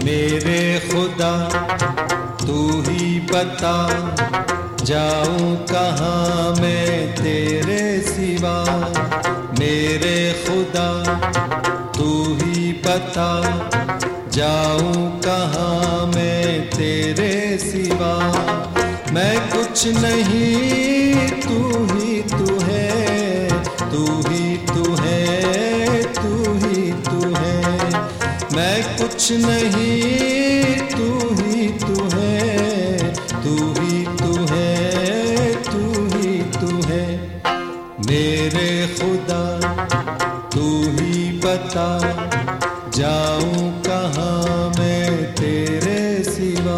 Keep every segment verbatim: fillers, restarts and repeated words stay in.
मेरे खुदा तू ही बता, जाऊं कहाँ मैं तेरे सिवा। मेरे खुदा तू ही बता, जाऊं कहाँ मैं तेरे सिवा। मैं कुछ नहीं, तू ही तू है, तू ही तू है, तू ही तू है। मैं कुछ नहीं, तू ही तू है, तू ही तू है, तू ही तू है। मेरे खुदा तू ही बता, जाऊं कहाँ मैं तेरे सिवा।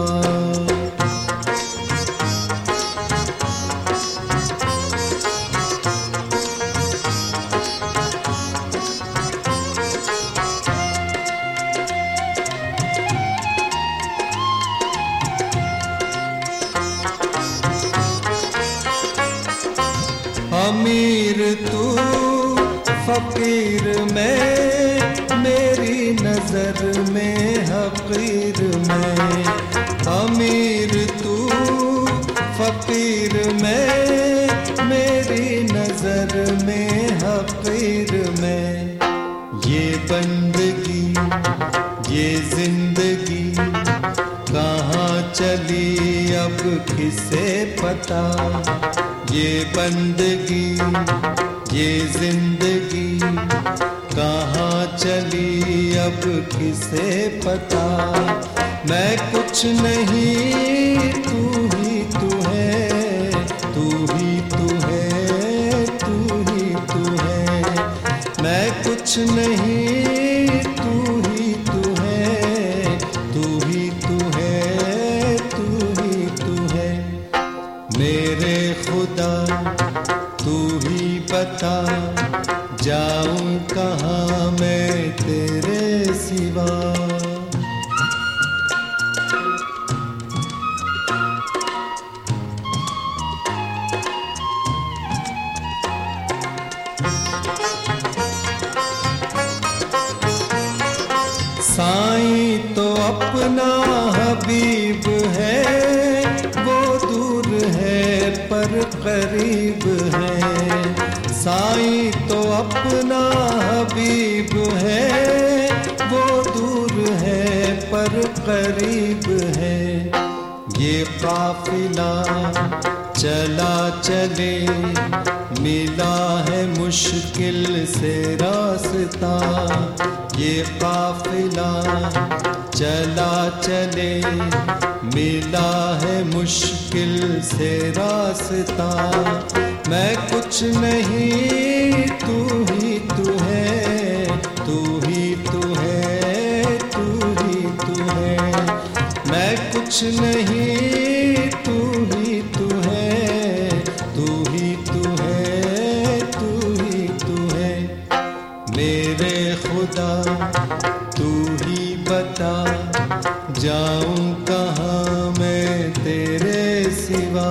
अमीर तू फकीर मैं, मेरी नजर में हकीर मैं। अमीर तू फकीर मैं, मेरी नजर में हकीर मैं। ये बंदगी ये जिंदगी कहाँ चली अब किसे पता। ये बंदगी ये जिंदगी कहाँ चली अब किसे पता। मैं कुछ नहीं, तू ही तू है, तू ही तू है, तू ही तू है। मैं कुछ नहीं, तू ही तू है, तू ही तू है, तू ही तू है। मेरे खुदा तू ही बता, जाऊं कहाँ मैं तेरे सिवा। साईं तो अपना हबीब है, वो दूर है पर करीब है। साईं तो अपना हबीब है, वो दूर है पर करीब है। ये काफिला चला चले, मिला है मुश्किल से रास्ता। ये काफिला चला चले, मिला है मुश्किल से रास्ता। मैं कुछ नहीं, तू ही तू है, तू ही तू है, तू ही तू है। मैं कुछ नहीं, तू ही तू है, तू ही तू है, तू ही तू है। मेरे खुदा तू ही बता, जाऊं कहाँ मैं तेरे सिवा।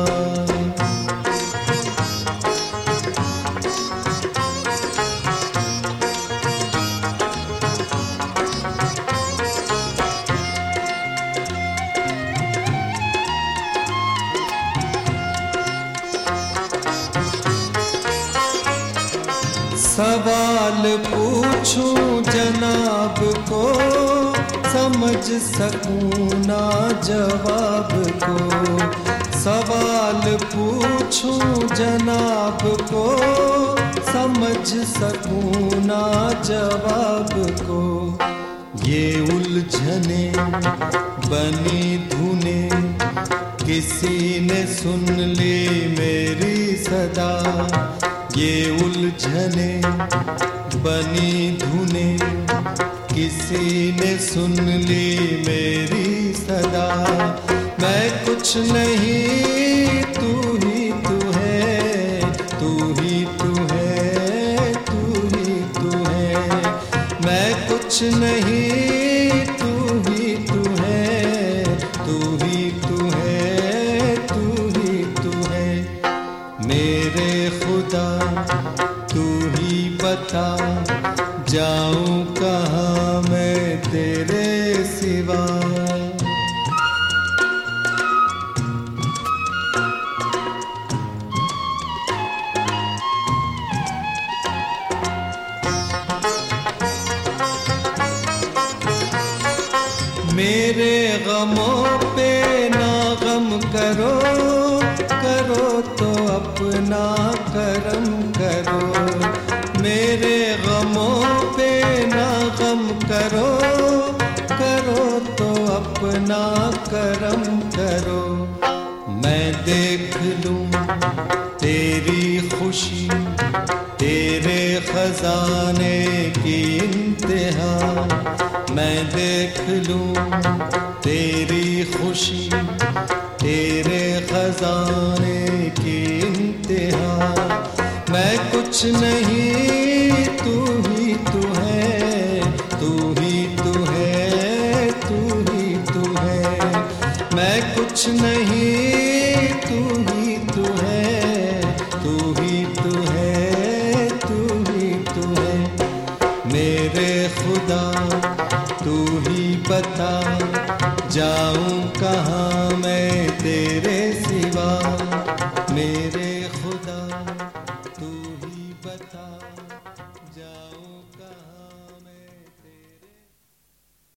सवाल पूछूं जनाब को, समझ सकूं ना जवाब को। सवाल पूछूं जनाब को, समझ सकूं ना जवाब को। ये उलझने बनी धुने, किसी ने सुन ली मेरी सदा। ये उलझने बनी धुने, किसी ने सुन ली मेरी सदा। मैं कुछ नहीं, तू ही तू है, तू ही तू है, तू ही तू है। मैं कुछ नहीं, तू ही तू है, तू ही तू है, तू ही तू है। मेरे खुदा तू ही बता, जाऊं कहाँ मैं तेरे सिवा। मेरे गमों पे ना गम करो, करो तो अपना करम करो। मेरे गमों पे ना गम करो, करो तो अपना करम करो। मैं देख लूं तेरी खुशी, तेरे खजाने की इंतहा। मैं देख लूं तेरी खुशी, तेरे खजाने की इंतहा। मैं कुछ नहीं, तू ही तू है, तू ही तू है, तू ही तू है। मैं कुछ नहीं, तू ही तू है, तू ही तू है, तू ही तू है। मेरे खुदा तू ही बता, जाऊं कहाँ मैं तेरे